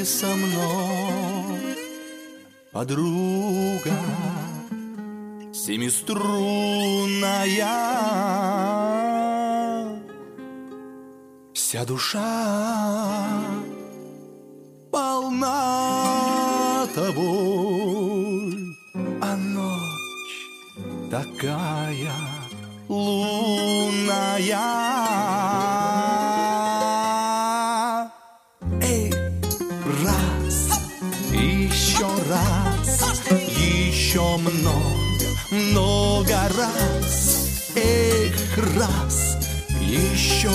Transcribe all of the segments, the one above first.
ты со мной, подруга семиструнная, вся душа полна тобой, а ночь такая лунная. Эй, раз, еще много, много раз. Эх, раз, еще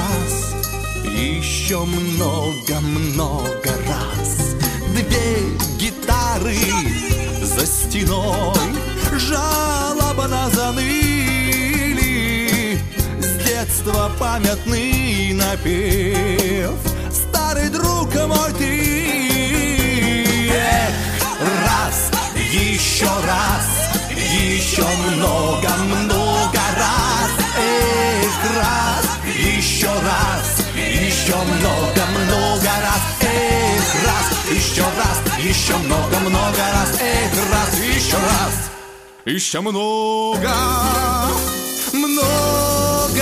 много, много раз. Две гитары за стеной жалобно заныли. С детства памятный напев, старый друг мой ты. Эх, раз, еще много, много раз. Эх, раз, еще много, много раз. Эх, раз, еще много, много раз. Эх, раз, еще много, много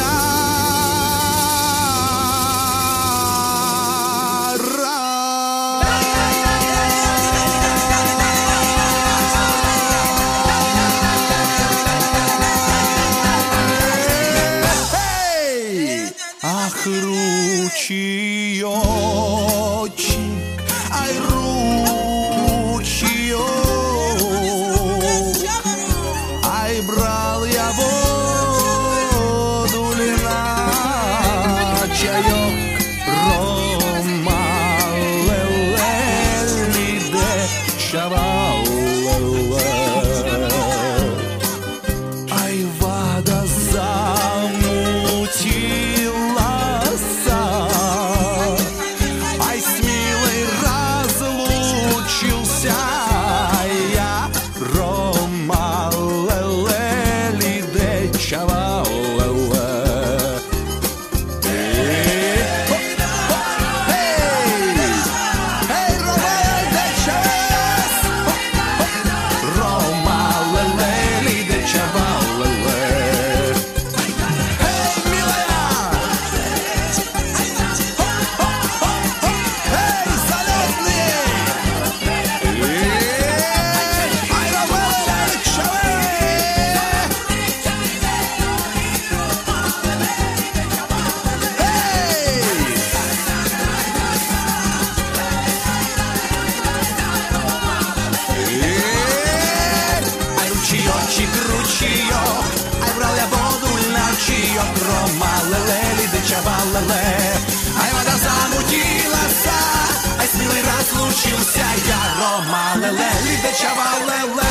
ручеёчек, ай, ручеёк, ай, брал я воду ли на чаёк, рома, ле-ле, де чавал, ай, вода замутила. Ай, брал я воду на чаёк, рома, ле-ле, де чавал-ле. Ай, вода замутилась, ай, с милой разлучился я, рома, ле-ле, де чавал-ле.